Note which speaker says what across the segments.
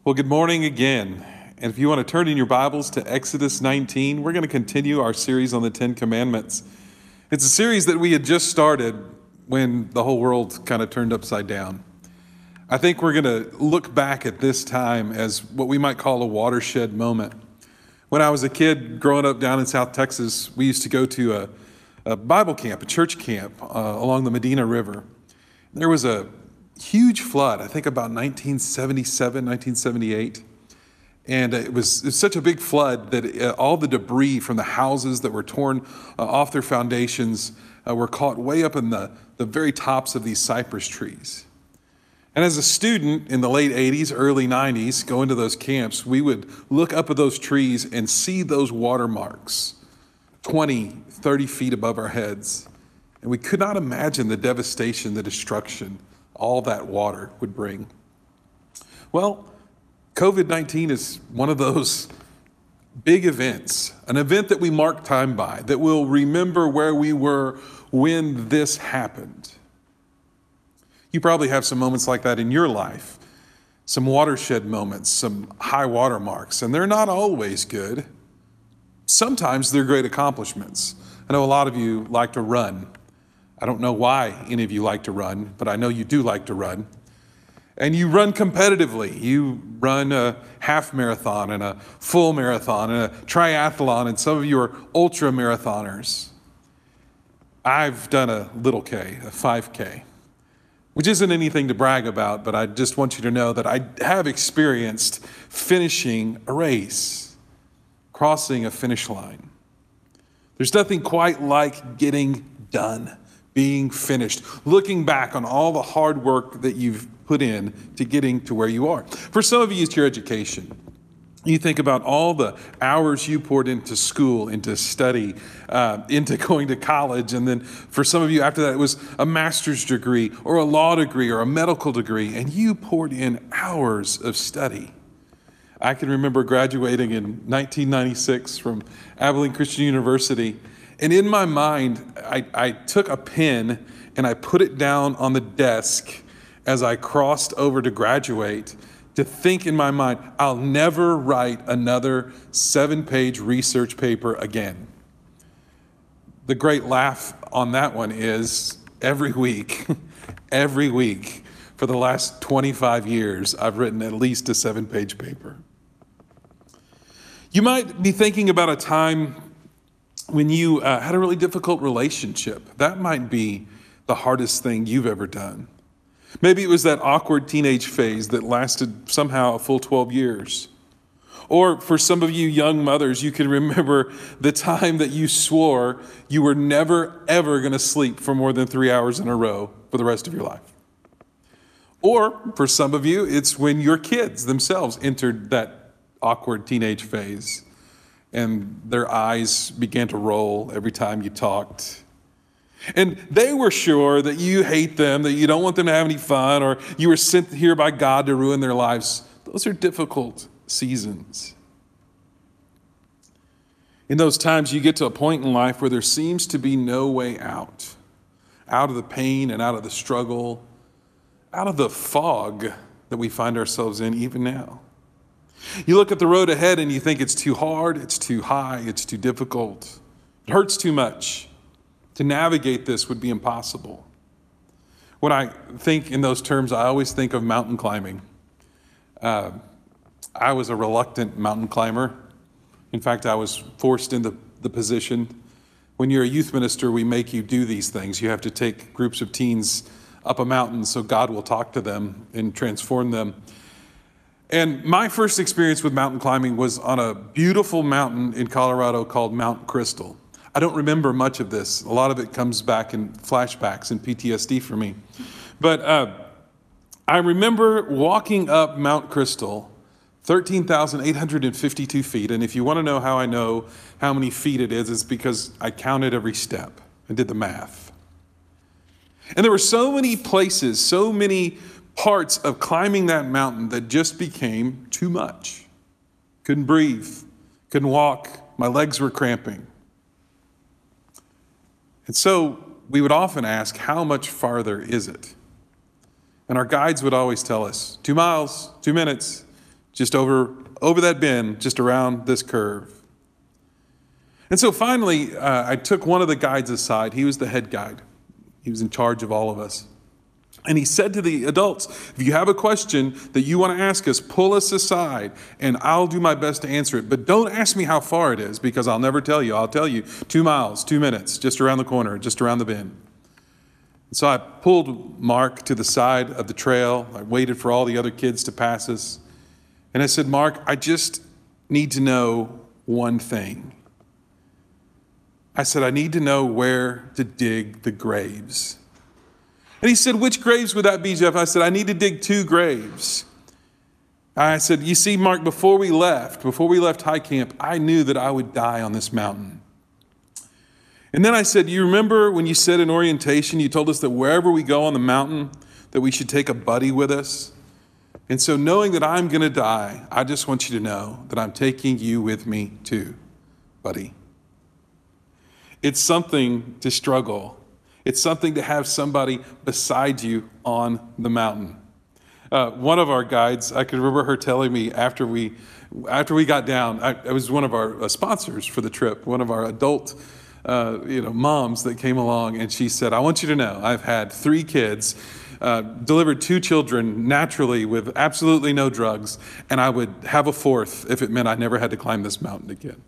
Speaker 1: Well, good morning again. And if you want to turn in your Bibles to Exodus 19, we're going to continue our series on the Ten Commandments. It's a series that we had just started when the whole world kind of turned upside down. I think we're going to look back at this time as what we might call a watershed moment. When I was a kid growing up down in South Texas, we used to go to a Bible camp, a church camp along the Medina River. There was a huge flood, I think about 1977, 1978. And it was such a big flood that all the debris from the houses that were torn off their foundations were caught way up in the very tops of these cypress trees. And as a student in the late 80s, early 90s, going to those camps, we would look up at those trees and see those watermarks 20, 30 feet above our heads. And we could not imagine the devastation, the destruction all that water would bring. Well, COVID-19 is one of those big events, an event that we mark time by, that we'll remember where we were when this happened. You probably have some moments like that in your life, some watershed moments, some high water marks, and they're not always good. Sometimes they're great accomplishments. I know a lot of you like to run. I don't know why any of you like to run, but I know you do like to run. And you run competitively. You run a half marathon and a full marathon and a triathlon, and some of you are ultra marathoners. I've done a little K, a 5K, which isn't anything to brag about, but I just want you to know that I have experienced finishing a race, crossing a finish line. There's nothing quite like getting done, being finished, looking back on all the hard work that you've put in to getting to where you are. For some of you, it's your education. You think about all the hours you poured into school, into study, into going to college. And then for some of you after that, it was a master's degree or a law degree or a medical degree. And you poured in hours of study. I can remember graduating in 1996 from Abilene Christian University. And in my mind, I took a pen and I put it down on the desk as I crossed over to graduate, to think in my mind, I'll never write another 7-page research paper again. The great laugh on that one is every week for the last 25 years, I've written at least a 7-page paper. You might be thinking about a time when you had a really difficult relationship. That might be the hardest thing you've ever done. Maybe it was that awkward teenage phase that lasted somehow a full 12 years. Or for some of you young mothers, you can remember the time that you swore you were never, ever going to sleep for more than 3 hours in a row for the rest of your life. Or for some of you, it's when your kids themselves entered that awkward teenage phase and their eyes began to roll every time you talked. And they were sure that you hate them, that you don't want them to have any fun, or you were sent here by God to ruin their lives. Those are difficult seasons. In those times, you get to a point in life where there seems to be no way out of the pain and out of the struggle, out of the fog that we find ourselves in even now. You look at the road ahead and you think it's too hard, it's too high, it's too difficult. It hurts too much. To navigate this would be impossible. When I think in those terms, I always think of mountain climbing. I was a reluctant mountain climber. In fact, I was forced into the position. When you're a youth minister, we make you do these things. You have to take groups of teens up a mountain so God will talk to them and transform them. And my first experience with mountain climbing was on a beautiful mountain in Colorado called Mount Crystal. I don't remember much of this. A lot of it comes back in flashbacks and PTSD for me. But I remember walking up Mount Crystal, 13,852 feet. And if you want to know how many feet it is, it's because I counted every step and did the math. And there were so many places, so many parts of climbing that mountain that just became too much. Couldn't breathe, couldn't walk, my legs were cramping. And so we would often ask, how much farther is it? And our guides would always tell us, 2 miles, 2 minutes, just over that bend, just around this curve. And so finally, I took one of the guides aside. He was the head guide. He was in charge of all of us. And he said to the adults, if you have a question that you want to ask us, pull us aside and I'll do my best to answer it. But don't ask me how far it is because I'll never tell you. I'll tell you 2 miles, 2 minutes, just around the corner, just around the bend. So I pulled Mark to the side of the trail. I waited for all the other kids to pass us. And I said, Mark, I just need to know one thing. I said, I need to know where to dig the graves. And he said, which graves would that be, Jeff? I said, I need to dig 2 graves. I said, you see, Mark, before we left high camp, I knew that I would die on this mountain. And then I said, you remember when you said in orientation, you told us that wherever we go on the mountain, that we should take a buddy with us? And so knowing that I'm going to die, I just want you to know that I'm taking you with me too, buddy. It's something to struggle. It's something to have somebody beside you on the mountain. One of our guides, I can remember her telling me after we got down, I was one of our sponsors for the trip, one of our adult moms that came along, and she said, I want you to know I've had 3 kids, delivered 2 children naturally with absolutely no drugs, and I would have a 4th if it meant I never had to climb this mountain again.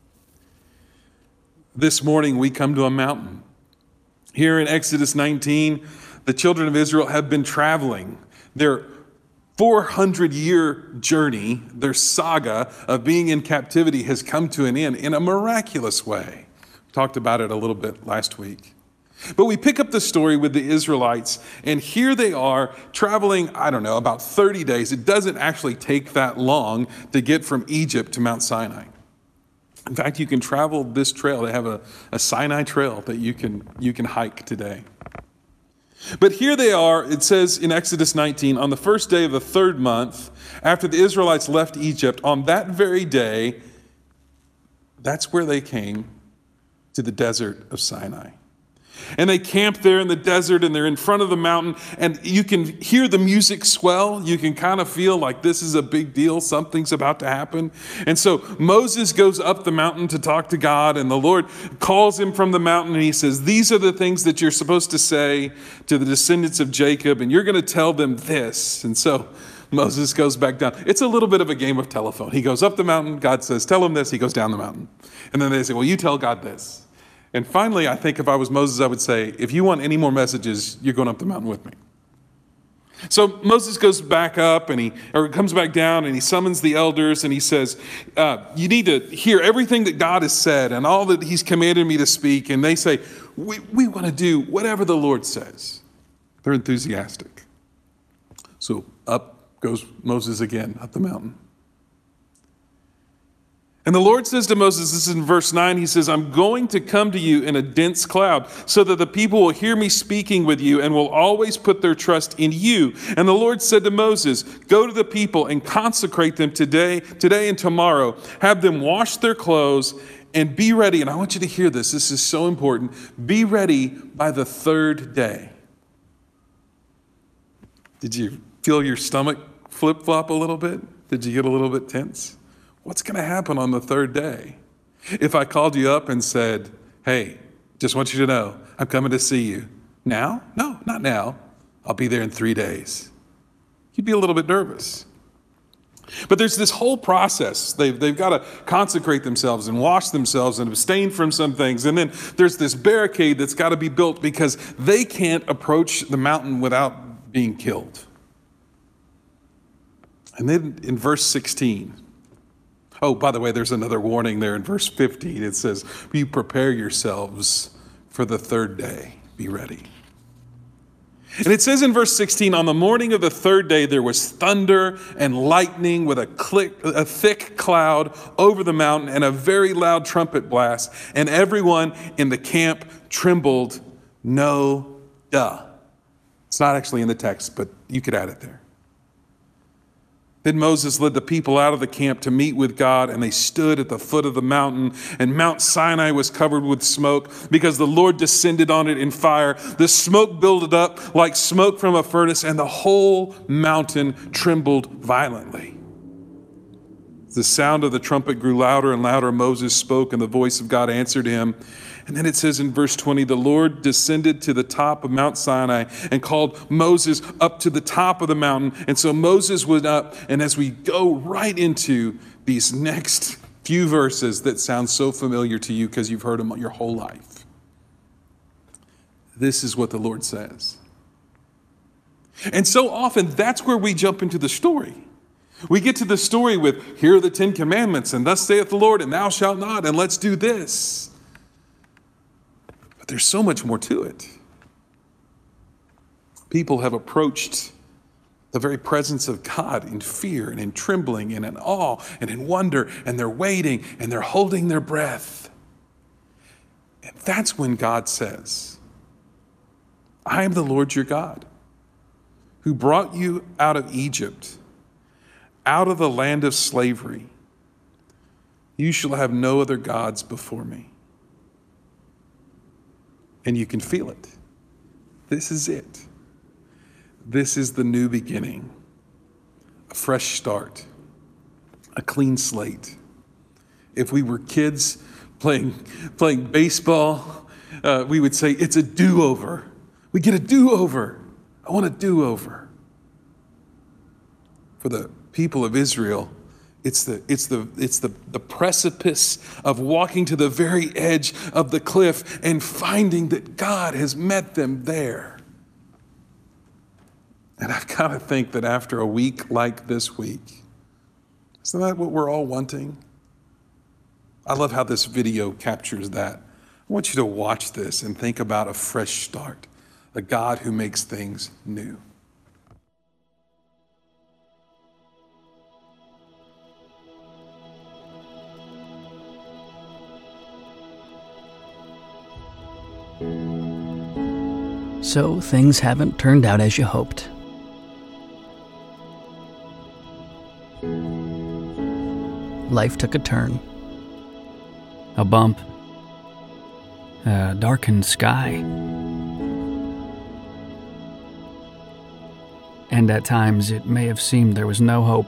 Speaker 1: This morning we come to a mountain. Here in Exodus 19, the children of Israel have been traveling. Their 400-year journey, their saga of being in captivity has come to an end in a miraculous way. We talked about it a little bit last week. But we pick up the story with the Israelites, and here they are traveling, about 30 days. It doesn't actually take that long to get from Egypt to Mount Sinai. In fact, you can travel this trail. They have a Sinai trail that you can hike today. But here they are, it says in Exodus 19, on the first day of the 3rd month, after the Israelites left Egypt, on that very day, that's where they came to the desert of Sinai. And they camp there in the desert, and they're in front of the mountain, and you can hear the music swell. You can kind of feel like this is a big deal. Something's about to happen. And so Moses goes up the mountain to talk to God, and the Lord calls him from the mountain, and he says, these are the things that you're supposed to say to the descendants of Jacob, and you're going to tell them this. And so Moses goes back down. It's a little bit of a game of telephone. He goes up the mountain. God says, tell him this. He goes down the mountain. And then they say, well, you tell God this. And finally, I think if I was Moses, I would say, if you want any more messages, you're going up the mountain with me. So Moses goes back up or comes back down, and he summons the elders, and he says, you need to hear everything that God has said and all that he's commanded me to speak. And they say, we want to do whatever the Lord says. They're enthusiastic. So up goes Moses again, up the mountain. And the Lord says to Moses, this is in verse 9, he says, I'm going to come to you in a dense cloud so that the people will hear me speaking with you and will always put their trust in you. And the Lord said to Moses, go to the people and consecrate them today and tomorrow. Have them wash their clothes and be ready. And I want you to hear this. This is so important. Be ready by the 3rd day. Did you feel your stomach flip-flop a little bit? Did you get a little bit tense? What's going to happen on the 3rd day? If I called you up and said, hey, just want you to know, I'm coming to see you. Now? No, not now. I'll be there in 3 days. You'd be a little bit nervous. But there's this whole process. They've got to consecrate themselves and wash themselves and abstain from some things. And then there's this barricade that's got to be built because they can't approach the mountain without being killed. And then in verse 16, oh, by the way, there's another warning there in verse 15. It says, you prepare yourselves for the 3rd day. Be ready. And it says in verse 16, on the morning of the 3rd day, there was thunder and lightning with a thick cloud over the mountain and a very loud trumpet blast. And everyone in the camp trembled. No, duh. It's not actually in the text, but you could add it there. Then Moses led the people out of the camp to meet with God, and they stood at the foot of the mountain, and Mount Sinai was covered with smoke because the Lord descended on it in fire. The smoke builded up like smoke from a furnace, and the whole mountain trembled violently. The sound of the trumpet grew louder and louder. Moses spoke, and the voice of God answered him. And then it says in verse 20, the Lord descended to the top of Mount Sinai and called Moses up to the top of the mountain. And so Moses went up, and as we go right into these next few verses that sound so familiar to you because you've heard them your whole life, this is what the Lord says. And so often that's where we jump into the story. We get to the story with, here are the 10 commandments, and thus saith the Lord, and thou shalt not, and let's do this. But there's so much more to it. People have approached the very presence of God in fear and in trembling and in awe and in wonder, and they're waiting and they're holding their breath. And that's when God says, I am the Lord your God, who brought you out of Egypt, out of the land of slavery. You shall have no other gods before me. And you can feel it. This is it. This is the new beginning, a fresh start, a clean slate. If we were kids playing baseball, we would say it's a do-over. We get a do-over. I want a do-over. For the people of Israel, it's the precipice of walking to the very edge of the cliff and finding that God has met them there. And I've got to think that after a week like this week, isn't that what we're all wanting? I love how this video captures that. I want you to watch this and think about a fresh start, a God who makes things new.
Speaker 2: So things haven't turned out as you hoped. Life took a turn. A bump. A darkened sky. And at times it may have seemed there was no hope.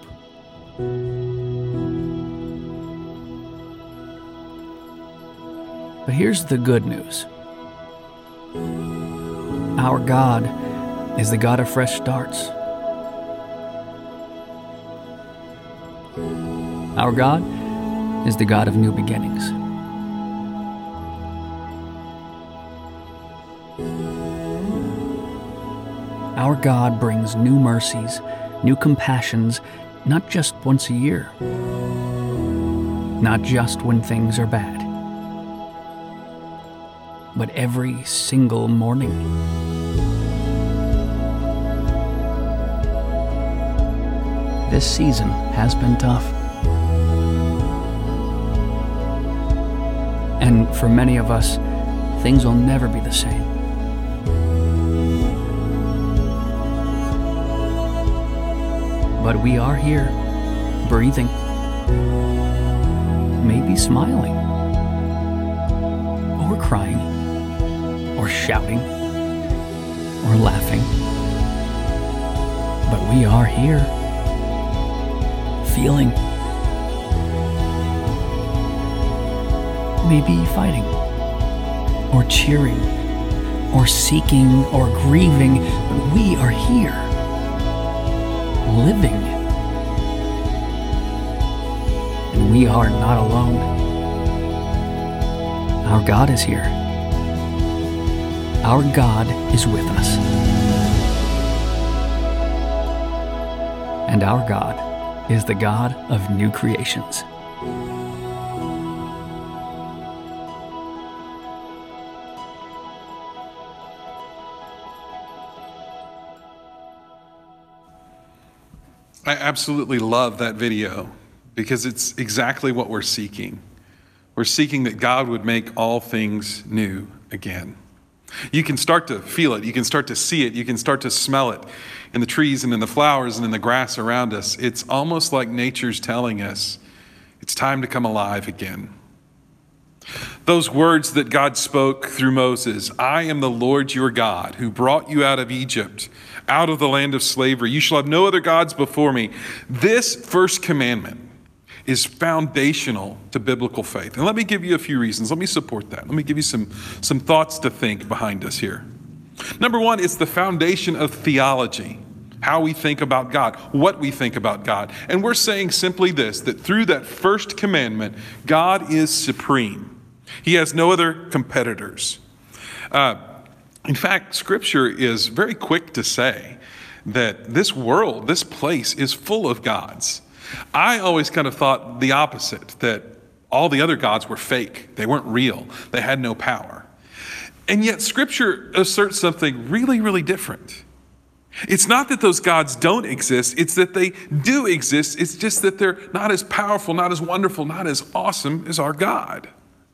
Speaker 2: But here's the good news. Our God is the God of fresh starts. Our God is the God of new beginnings. Our God brings new mercies, new compassions, not just once a year, not just when things are bad, but every single morning. This season has been tough. And for many of us, things will never be the same. But we are here, breathing, maybe smiling, or crying, or shouting, or laughing. But we are here, feeling, maybe fighting, or cheering, or seeking, or grieving, but we are here, living. And we are not alone. Our God is here. Our God is with us. And our God is the God of new creations.
Speaker 1: I absolutely love that video because it's exactly what we're seeking. We're seeking that God would make all things new again. You can start to feel it. You can start to see it. You can start to smell it in the trees and in the flowers and in the grass around us. It's almost like nature's telling us it's time to come alive again. Those words that God spoke through Moses, I am the Lord your God who brought you out of Egypt, out of the land of slavery. You shall have no other gods before me. This first commandment is foundational to biblical faith. And let me give you a few reasons. Let me support that. Let me give you some thoughts to think behind us here. Number one, it's the foundation of theology, how we think about God, what we think about God. And we're saying simply this, that through that first commandment, God is supreme. He has no other competitors. In fact, Scripture is very quick to say that this world, this place is full of gods. I always kind of thought the opposite, that all the other gods were fake. They weren't real. They had no power. And yet Scripture asserts something really, really different. It's not that those gods don't exist, it's that they do exist. It's just that they're not as powerful, not as wonderful, not as awesome as our God.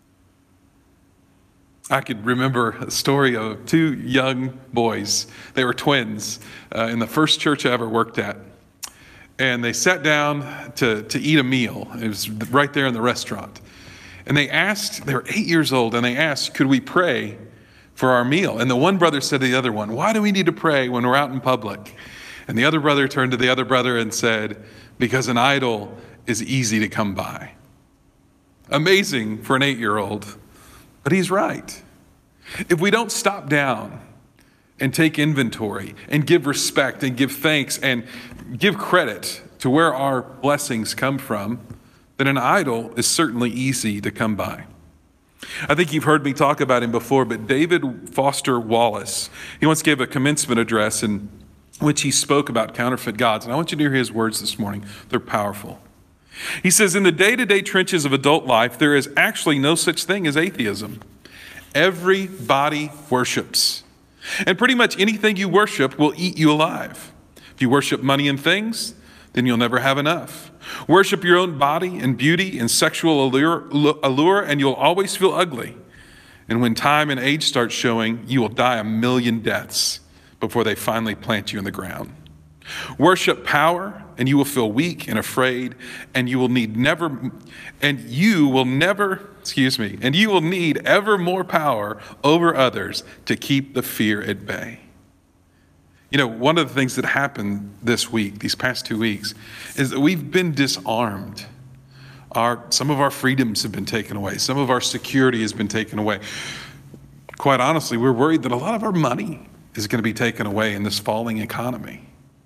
Speaker 1: I could remember a story of two young boys. They were twins in the first church I ever worked at. And they sat down to eat a meal. It was right there in the restaurant. And they were 8 years old, and they asked, could we pray for our meal? And the one brother said to the other one, why do we need to pray when we're out in public? And the other brother turned to the other brother and said, because an idol is easy to come by. Amazing for an 8-year-old, but he's right. If we don't stop down and take inventory and give respect and give thanks and give credit to where our blessings come from, then an idol is certainly easy to come by. I think you've heard me talk about him before, but David Foster Wallace, he once gave a commencement address in which he spoke about counterfeit gods. And I want you to hear his words this morning. They're powerful. He says, in the day-to-day trenches of adult life, there is actually no such thing as atheism. Everybody worships. And pretty much anything you worship will eat you alive. If you worship money and things, then you'll never have enough. Worship your own body and beauty and sexual allure, and you'll always feel ugly. And when time and age start showing, you will die 1,000,000 deaths before they finally plant you in the ground. Worship power, and you will feel weak and afraid, and you will need ever more power over others to keep the fear at bay. You know, one of the things that happened this week, these past 2 weeks, is that we've been disarmed. Some of our freedoms have been taken away. Some of our security has been taken away. Quite honestly, we're worried that a lot of our money is going to be taken away in this falling economy.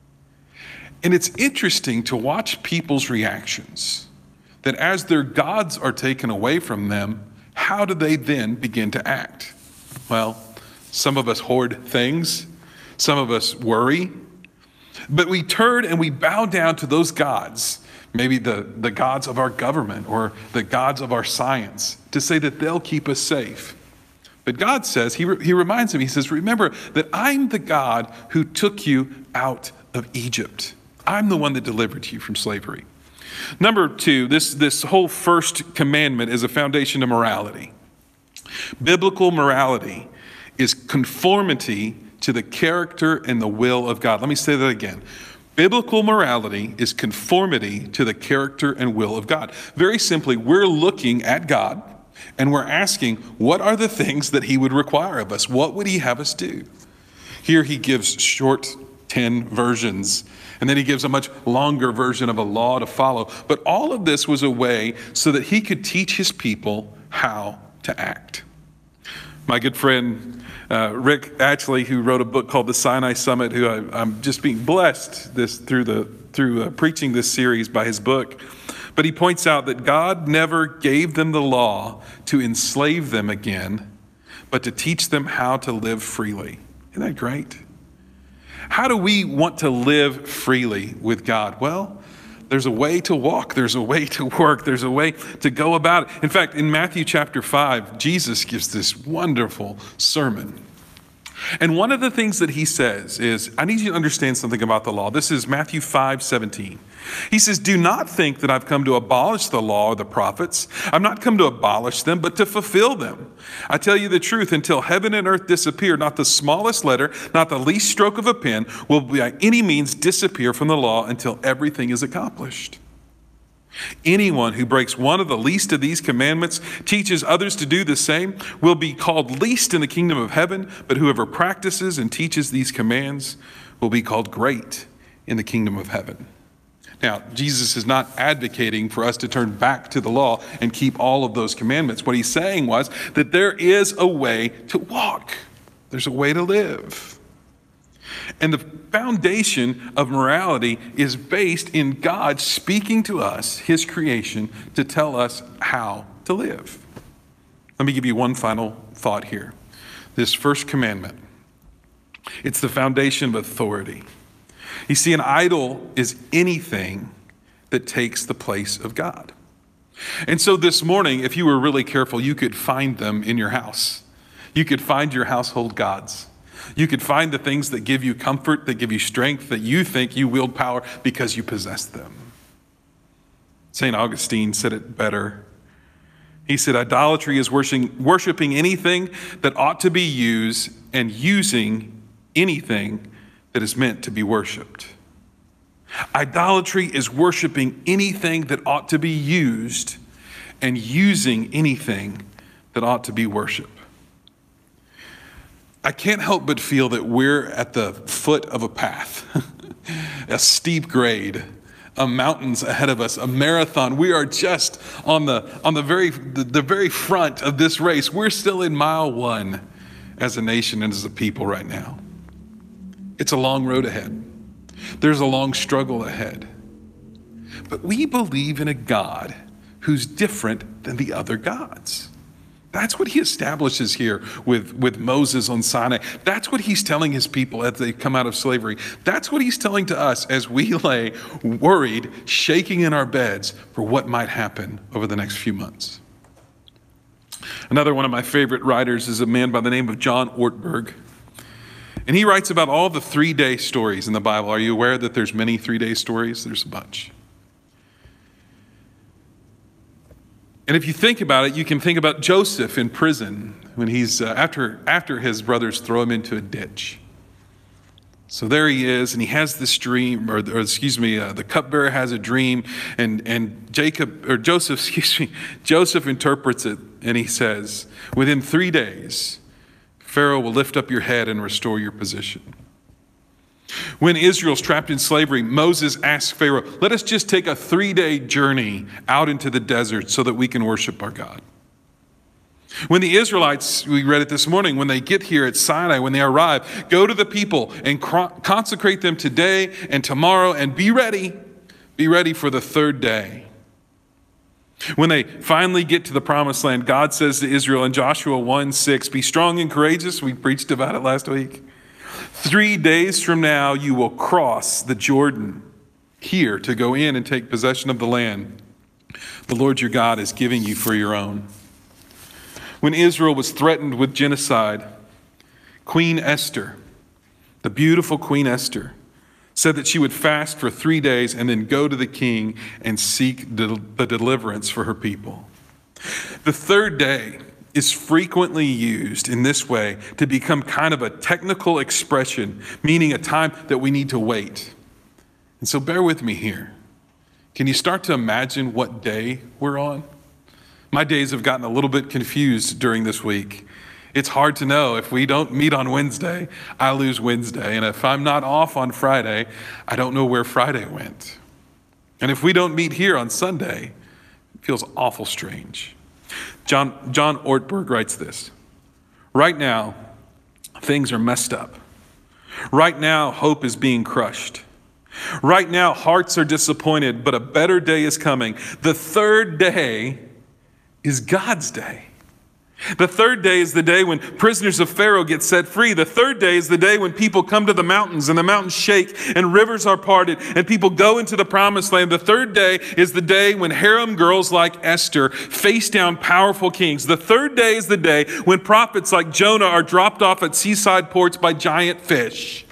Speaker 1: And it's interesting to watch people's reactions, that as their gods are taken away from them, how do they then begin to act? Well, some of us hoard things. Some of us worry, but we turn and we bow down to those gods, maybe the gods of our government or the gods of our science, to say that they'll keep us safe. But God says, he reminds him, he says, remember that I'm the God who took you out of Egypt. I'm the one that delivered you from slavery. Number two, this whole first commandment is a foundation of morality. Biblical morality is conformity to the character and the will of God. Let me say that again. Biblical morality is conformity to the character and will of God. Very simply, we're looking at God and we're asking, what are the things that he would require of us? What would he have us do? Here he gives short 10 versions, and then he gives a much longer version of a law to follow. But all of this was a way so that he could teach his people how to act. My good friend Rick Atchley, who wrote a book called The Sinai Summit, who I'm just being blessed through preaching this series by his book. But he points out that God never gave them the law to enslave them again, but to teach them how to live freely. Isn't that great? How do we want to live freely with God? Well, there's a way to walk. There's a way to work. There's a way to go about it. In fact, in Matthew chapter 5, Jesus gives this wonderful sermon. And one of the things that he says is, I need you to understand something about the law. This is Matthew 5:17. He says, do not think that I've come to abolish the law or the prophets. I've not come to abolish them, but to fulfill them. I tell you the truth, until heaven and earth disappear, not the smallest letter, not the least stroke of a pen will by any means disappear from the law until everything is accomplished. Anyone who breaks one of the least of these commandments, teaches others to do the same, will be called least in the kingdom of heaven, but whoever practices and teaches these commands will be called great in the kingdom of heaven. Now, Jesus is not advocating for us to turn back to the law and keep all of those commandments. What he's saying was that there is a way to walk. There's a way to live. And the foundation of morality is based in God speaking to us, his creation, to tell us how to live. Let me give you one final thought here. This first commandment, it's the foundation of authority. You see, an idol is anything that takes the place of God. And so this morning, if you were really careful, you could find them in your house. You could find your household gods. You could find the things that give you comfort, that give you strength, that you think you wield power because you possess them. St. Augustine said it better. He said, idolatry is worshiping anything that ought to be used and using anything that is meant to be worshiped. Idolatry is worshiping anything that ought to be used and using anything that ought to be worshiped. I can't help but feel that we're at the foot of a path, a steep grade, mountains ahead of us, a marathon. We are just on the very front of this race. We're still in mile 1 as a nation and as a people right now. It's a long road ahead. There's a long struggle ahead. But we believe in a God who's different than the other gods. That's what he establishes here with Moses on Sinai. That's what he's telling his people as they come out of slavery. That's what he's telling to us as we lay worried, shaking in our beds for what might happen over the next few months. Another one of my favorite writers is a man by the name of John Ortberg. And he writes about all the 3-day stories in the Bible. Are you aware that there's many 3-day stories? There's a bunch. And if you think about it, you can think about Joseph in prison when he's after his brothers throw him into a ditch. So there he is, and he has this dream, the cupbearer has a dream, and Joseph interprets it, and he says, within 3 days, Pharaoh will lift up your head and restore your position. When Israel's trapped in slavery, Moses asked Pharaoh, let us just take a 3-day journey out into the desert so that we can worship our God. When the Israelites, we read it this morning, when they get here at Sinai, when they arrive, go to the people and consecrate them today and tomorrow and be ready for the 3rd day. When they finally get to the promised land, God says to Israel in Joshua 1:6, be strong and courageous. We preached about it last week. 3 days from now, you will cross the Jordan here to go in and take possession of the land the Lord your God is giving you for your own. When Israel was threatened with genocide, Queen Esther, the beautiful Queen Esther, said that she would fast for 3 days and then go to the king and seek the deliverance for her people. The 3rd day is frequently used in this way to become kind of a technical expression, meaning a time that we need to wait. And so bear with me here. Can you start to imagine what day we're on? My days have gotten a little bit confused during this week. It's hard to know. If we don't meet on Wednesday, I lose Wednesday. And if I'm not off on Friday, I don't know where Friday went. And if we don't meet here on Sunday, it feels awful strange. John Ortberg writes this. Right now, things are messed up. Right now, hope is being crushed. Right now, hearts are disappointed, but a better day is coming. The 3rd day is God's day. The 3rd day is the day when prisoners of Pharaoh get set free. The 3rd day is the day when people come to the mountains and the mountains shake and rivers are parted and people go into the promised land. The 3rd day is the day when harem girls like Esther face down powerful kings. The 3rd day is the day when prophets like Jonah are dropped off at seaside ports by giant fish.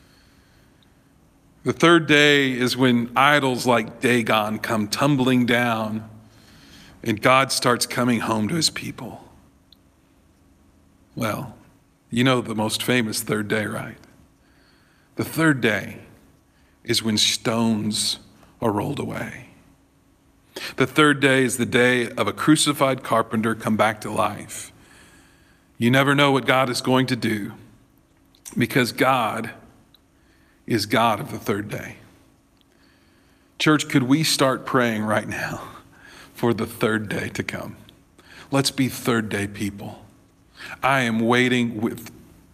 Speaker 1: The 3rd day is when idols like Dagon come tumbling down and God starts coming home to his people. Well, you know the most famous 3rd day, right? The 3rd day is when stones are rolled away. The 3rd day is the day of a crucified carpenter come back to life. You never know what God is going to do because God is God of the 3rd day. Church, could we start praying right now for the third day to come? Let's be third day people. I am waiting with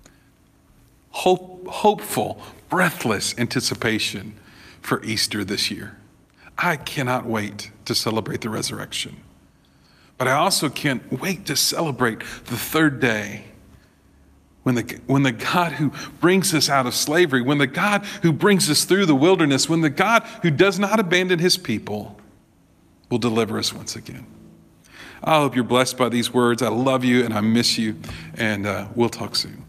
Speaker 1: hopeful, breathless anticipation for Easter this year. I cannot wait to celebrate the resurrection. But I also can't wait to celebrate the third day when the God who brings us out of slavery, when the God who brings us through the wilderness, when the God who does not abandon his people will deliver us once again. I hope you're blessed by these words. I love you and I miss you, and we'll talk soon.